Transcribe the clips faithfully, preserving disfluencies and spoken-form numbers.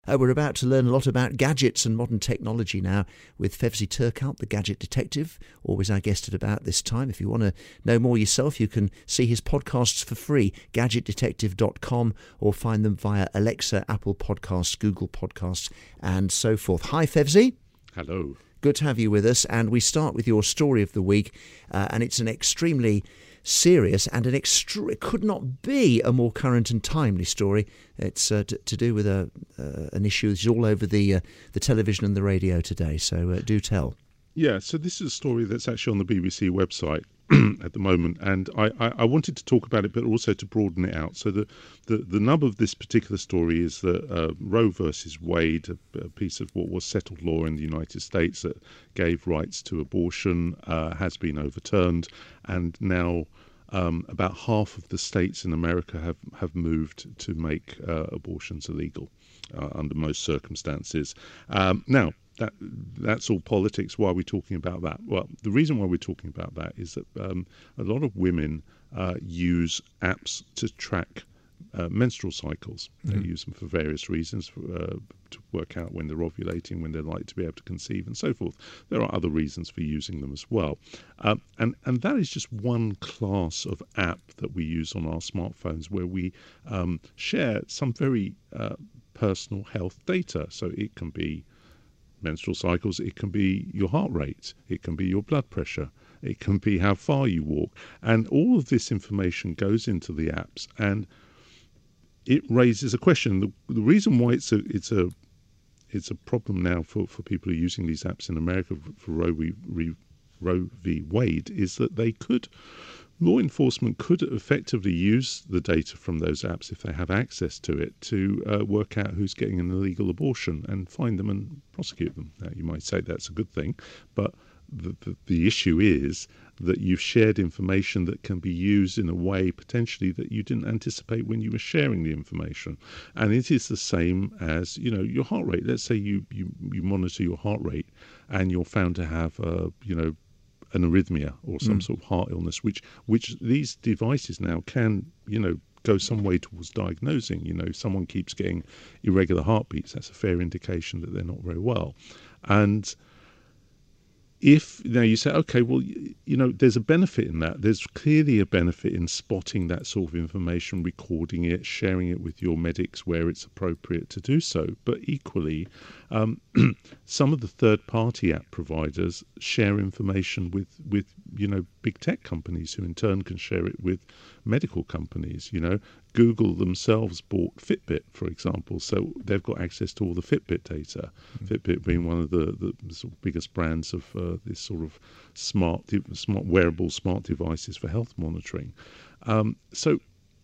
Uh, we're about to learn a lot about gadgets and modern technology now with Fevzi Turkalp, the Gadget Detective, always our guest at about this time. If you want to know more yourself, you can see his podcasts for free, gadget detective dot com, or find them via Alexa, Apple Podcasts, Google Podcasts, and so forth. Hi, Fevzi. Hello. Good to have you with us. And we start with your story of the week, uh, and it's an extremely serious and an extra it could not be a more current and timely story. It's uh, t- to do with a uh, an issue that's all over the uh, the television and the radio today. So uh, do tell. Yeah, so this is a story that's actually on the B B C website at the moment, and I, I, I wanted to talk about it, but also to broaden it out. So the the, the nub of this particular story is that uh, Roe versus Wade, a, a piece of what was settled law in the United States that gave rights to abortion, uh, has been overturned, and now um, about half of the states in America have, have moved to make uh, abortions illegal uh, under most circumstances. Um, now, That, that's all politics. Why are we talking about that? Well, the reason why we're talking about that is that um, a lot of women uh, use apps to track uh, menstrual cycles. Mm-hmm. They use them for various reasons, for, uh, to work out when they're ovulating, when they're likely to be able to conceive, and so forth. There are other reasons for using them as well. Um, and, and that is just one class of app that we use on our smartphones where we um, share some very uh, personal health data. So it can be menstrual cycles, it can be your heart rate, it can be your blood pressure, it can be how far you walk, and all of this information goes into the apps, and it raises a question. The, the reason why it's a it's a it's a problem now for, for people who are using these apps in America for Roe v. Roe v. Wade is that they could law enforcement could effectively use the data from those apps, if they have access to it, to uh, work out who's getting an illegal abortion and find them and prosecute them. Now, you might say that's a good thing, but the, the, the issue is that you've shared information that can be used in a way potentially that you didn't anticipate when you were sharing the information. And it is the same as, you know, your heart rate. Let's say you, you, you monitor your heart rate and you're found to have, uh, you know, an arrhythmia or some mm. sort of heart illness, which which these devices now can, you know, go some way towards diagnosing. You know, if someone keeps getting irregular heartbeats, that's a fair indication that they're not very well. And if now you say, okay, well, you know, there's a benefit in that. There's clearly a benefit in spotting that sort of information, recording it, sharing it with your medics where it's appropriate to do so. But equally, um, some of the third-party app providers share information with, with, you know, big tech companies who in turn can share it with medical companies. You know, Google themselves bought Fitbit, for example, so they've got access to all the Fitbit data. Mm-hmm. Fitbit being one of the, the sort of biggest brands of uh, this sort of smart, smart wearable smart devices for health monitoring. Um, so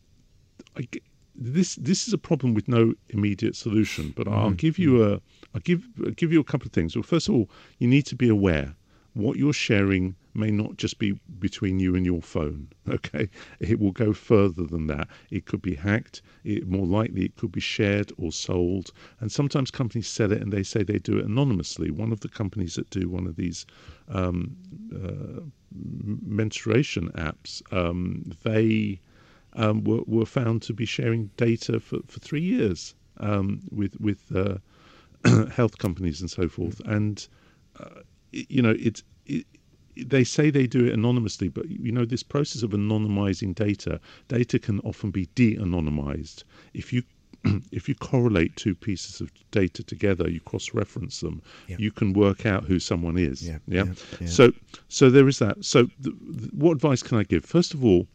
I, this this is a problem with no immediate solution. But mm-hmm. I'll give you a I'll give I'll give you a couple of things. Well, first of all, you need to be aware what you're sharing may not just be between you and your phone, okay? It will go further than that. It could be hacked. It, more likely, it could be shared or sold. And sometimes companies sell it and they say they do it anonymously. One of the companies that do one of these um, uh, menstruation apps, um, they um, were, were found to be sharing data for, for three years um, with, with uh, health companies and so forth. And uh, you know, it's, it, they say they do it anonymously, but, you know, this process of anonymizing data, data can often be de-anonymized. If you if you correlate two pieces of data together, you cross-reference them, yeah. you can work out who someone is. Yeah. Yeah? Yeah, yeah. So, so there is that. So the, the, what advice can I give? First of all,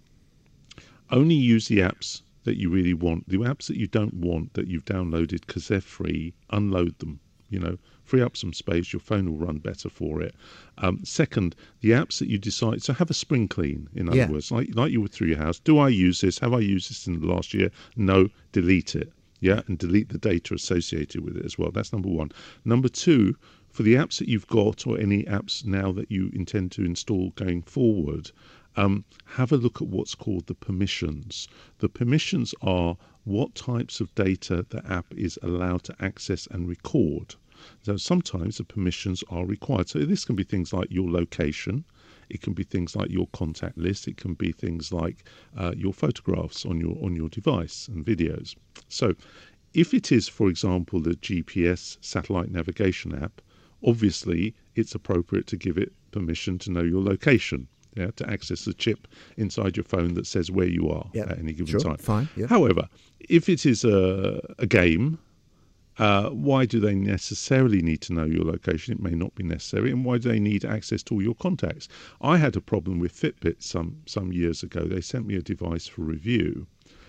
only use the apps that you really want. The apps that you don't want, that you've downloaded because they're free, unload them. You know, free up some space, your phone will run better for it. Um, second, the apps that you decide, so have a spring clean, in other yeah. words, like, like you would through your house. Do I use this? Have I used this in the last year? No, delete it. Yeah, and delete the data associated with it as well. That's number one. Number two, for the apps that you've got or any apps now that you intend to install going forward, um, have a look at what's called the permissions. The permissions are what types of data the app is allowed to access and record. So sometimes the permissions are required. So this can be things like your location. It can be things like your contact list. It can be things like uh, your photographs on your on your device and videos. So if it is, for example, the G P S satellite navigation app, obviously it's appropriate to give it permission to know your location, yeah, to access the chip inside your phone that says where you are Yep. at any given Sure, time. fine, yeah. However, if it is a, a game, uh, why do they necessarily need to know your location? It may not be necessary. And why do they need access to all your contacts? I had a problem with Fitbit some, some years ago. They sent me a device for review.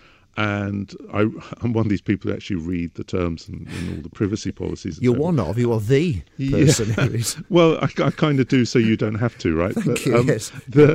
And I, I'm one of these people who actually read the terms and, and all the privacy policies. You're so one of, you are the person yeah. who is. Well, I, I kind of do, so you don't have to, right? Thank but, you, um, yes. The,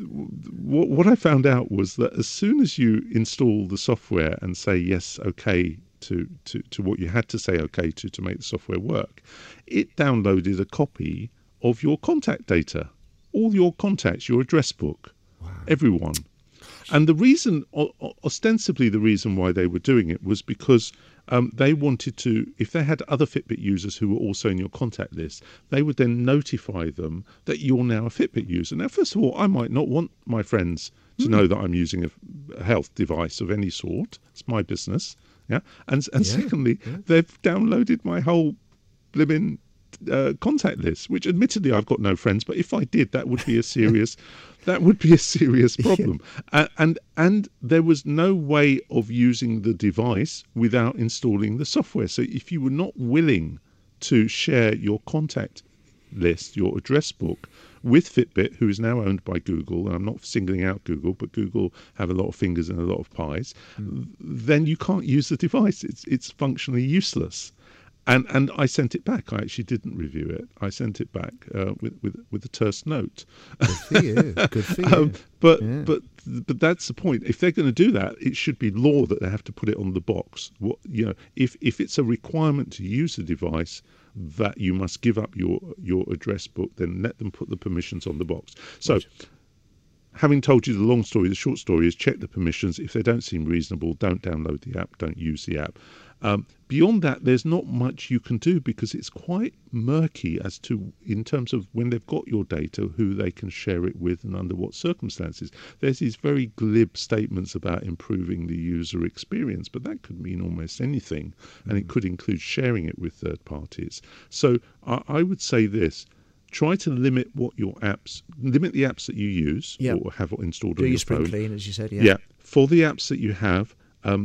what, what I found out was that as soon as you install the software and say yes, okay, to, to, to what you had to say okay to to make the software work, it downloaded a copy of your contact data, all your contacts, your address book, wow. everyone. And the reason, ostensibly the reason why they were doing it was because um, they wanted to, if they had other Fitbit users who were also in your contact list, they would then notify them that you're now a Fitbit user. Now, first of all, I might not want my friends to mm. know that I'm using a, a health device of any sort. It's my business. Yeah. And, and yeah. secondly, yeah. they've downloaded my whole blimmin' uh, contact list, which admittedly I've got no friends, but if I did, that would be a serious... That would be a serious problem. Yeah. Uh, and and there was no way of using the device without installing the software. So if you were not willing to share your contact list, your address book, with Fitbit, who is now owned by Google, and I'm not singling out Google, but Google have a lot of fingers and a lot of pies, mm. then you can't use the device. It's it's functionally useless. And and I sent it back. I actually didn't review it. I sent it back uh, with, with with a terse note. Good for you. Good for you. um, but yeah. but but that's the point. If they're going to do that, it should be law that they have to put it on the box. What you know, if if it's a requirement to use the device, that you must give up your your address book, then let them put the permissions on the box. So. Right. Having told you the long story, the short story is check the permissions. If they don't seem reasonable, don't download the app, don't use the app. Um, beyond that, there's not much you can do because it's quite murky as to, in terms of when they've got your data, who they can share it with and under what circumstances. There's these very glib statements about improving the user experience, but that could mean almost anything, and it could include sharing it with third parties. So I, I would say this. Try to limit what your apps, limit the apps that you use yep. or have installed Do on your, your spring phone. clean, as you said, yeah. Yeah. For the apps that you have, um,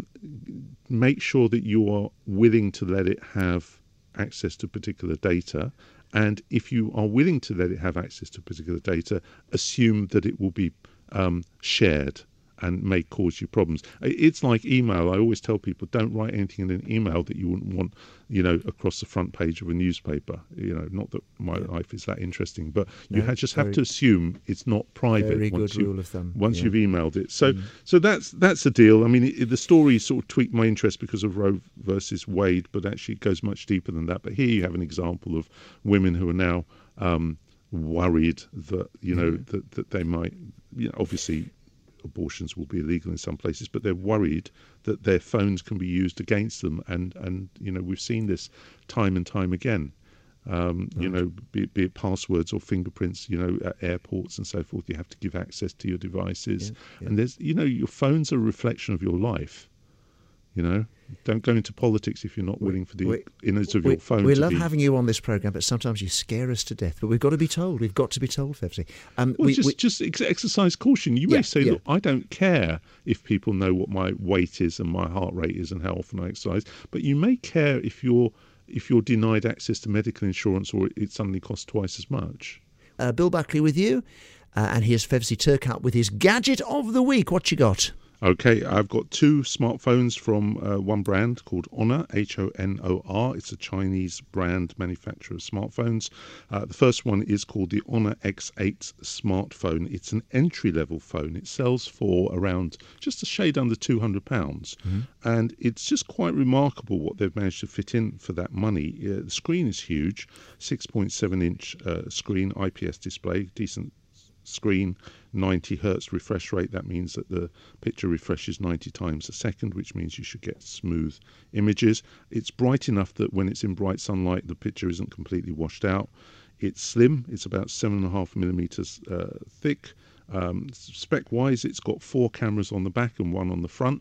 make sure that you are willing to let it have access to particular data. And if you are willing to let it have access to particular data, assume that it will be um, shared and may cause you problems. It's like email. I always tell people, don't write anything in an email that you wouldn't want, you know, across the front page of a newspaper. You know, not that my yeah. life is that interesting, but you no, ha- just very, have to assume it's not private. Very once good rule of thumb. Once yeah. you've emailed it. So, mm. so that's that's the deal. I mean, it, the story sort of tweaked my interest because of Roe versus Wade, but actually it goes much deeper than that. But here you have an example of women who are now um, worried that, you know, mm. that, that they might, you know, obviously, abortions will be illegal in some places, but they're worried that their phones can be used against them. And, and you know, we've seen this time and time again. Um, right. You know, be, be it passwords or fingerprints, you know, at airports and so forth, you have to give access to your devices. Yeah, yeah. And there's, you know, your phone's a reflection of your life. You know, don't go into politics if you're not willing for the we, innards of we, your phone we to love be... having you on this programme, but sometimes you scare us to death. But we've got to be told. We've got to be told, Fevzi. Um, well, we, just, we, just ex- exercise caution. You yeah, may say, yeah. look, I don't care if people know what my weight is and my heart rate is and how often I exercise, but you may care if you're if you're denied access to medical insurance or it suddenly costs twice as much. Uh, Bill Buckley with you, uh, and here's Fevzi Turkout with his Gadget of the Week. What you got? Okay, I've got two smartphones from uh, one brand called Honor, H O N O R. It's a Chinese brand manufacturer of smartphones. Uh, the first one is called the Honor X eight smartphone. It's an entry-level phone. It sells for around just a shade under two hundred pounds. Mm-hmm. And it's just quite remarkable what they've managed to fit in for that money. Uh, the screen is huge, six point seven inch uh, screen, I P S display, decent screen, ninety hertz refresh rate. That means that the picture refreshes ninety times a second, which means you should get smooth images. It's bright enough that when it's in bright sunlight, the picture isn't completely washed out. It's slim. It's about seven and a half millimeters uh, thick. Um, spec-wise, it's got four cameras on the back and one on the front.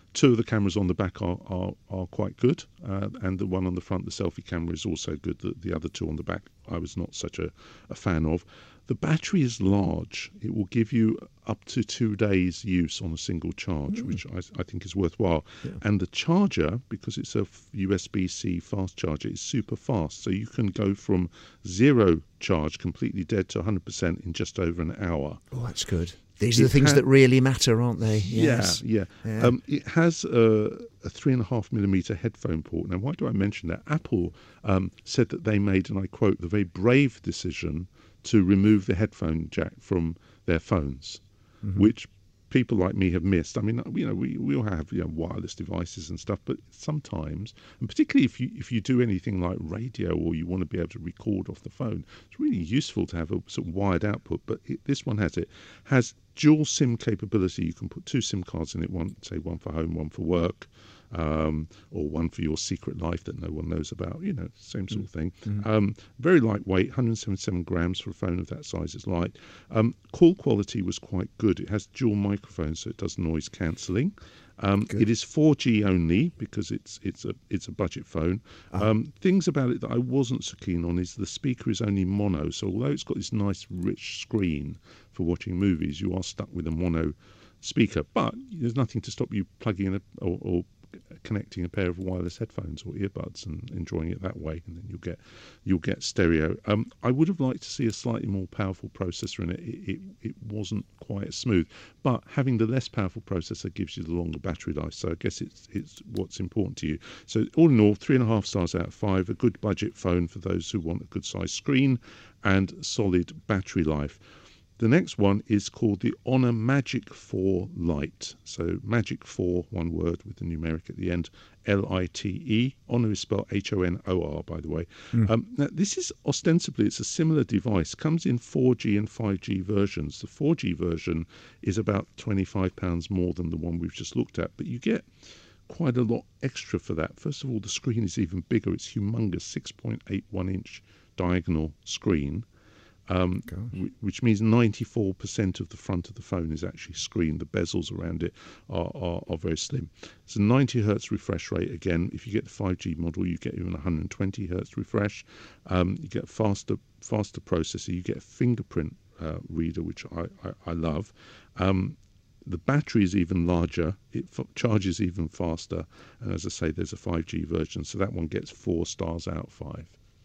Two of the cameras on the back are are, are quite good, uh, and the one on the front, the selfie camera, is also good. The, the other two on the back, I was not such a, a fan of. The battery is large. It will give you up to two days use on a single charge, mm. which I, I think is worthwhile. Yeah. And the charger, because it's a U S B C fast charger, is super fast. So you can go from zero charge, completely dead, to one hundred percent in just over an hour. Oh, that's good. These are the things ha- that really matter, aren't they? Yes. Yeah, yeah. yeah. Um, it has a, a three and a half millimeter headphone port. Now, why do I mention that? Apple um, said that they made, and I quote, the very brave decision to remove the headphone jack from their phones, mm-hmm. which people like me have missed. I mean, you know, we, we all have, you know, wireless devices and stuff, but sometimes, and particularly if you if you do anything like radio or you want to be able to record off the phone, it's really useful to have a sort of wired output. But it, this one has it has dual SIM capability. You can put two SIM cards in it, one say one for home, one for work. Um, or one for your secret life that no one knows about, you know, same sort of thing. Mm-hmm. Um, very lightweight, one hundred seventy-seven grams for a phone of that size. It's light. Um, call quality was quite good. It has dual microphones, so it does noise cancelling. Um, it is four G only because it's it's a it's a budget phone. Uh-huh. Um, things about it that I wasn't so keen on is the speaker is only mono. So although it's got this nice rich screen for watching movies, you are stuck with a mono speaker. But there's nothing to stop you plugging in a, or, or connecting a pair of wireless headphones or earbuds and enjoying it that way, and then you'll get you'll get stereo. Um, I would have liked to see a slightly more powerful processor in it. It, it. it wasn't quite as smooth, but having the less powerful processor gives you the longer battery life. So I guess it's it's what's important to you. So all in all, three and a half stars out of five. A good budget phone for those who want a good size screen and solid battery life. The next one is called the Honor Magic four Lite. So Magic four, one word with the numeric at the end, L I T E. Honor is spelled H O N O R, by the way. Mm. Um, now, this is ostensibly, it's a similar device. Comes in four G and five G versions. The four G version is about twenty-five pounds more than the one we've just looked at, but you get quite a lot extra for that. First of all, the screen is even bigger. It's humongous, six point eight one inch diagonal screen. Um, w- which means ninety-four percent of the front of the phone is actually screen. The bezels around it are, are, are very slim. It's a ninety hertz refresh rate. Again, if you get the five G model, you get even one hundred twenty hertz refresh. Um, you get faster faster processor. You get a fingerprint uh, reader, which I, I, I love. Um, the battery is even larger. It f- charges even faster. And as I say, there's a five G version. So that one gets four stars out of five.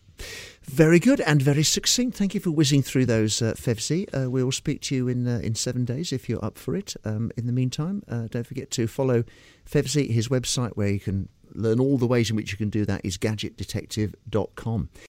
Very good and very succinct. Thank you for whizzing through those, uh, Fevzi. Uh, we will speak to you in uh, in seven days if you're up for it. Um, in the meantime, uh, don't forget to follow Fevzi. His website, where you can learn all the ways in which you can do that, is gadget detective dot com.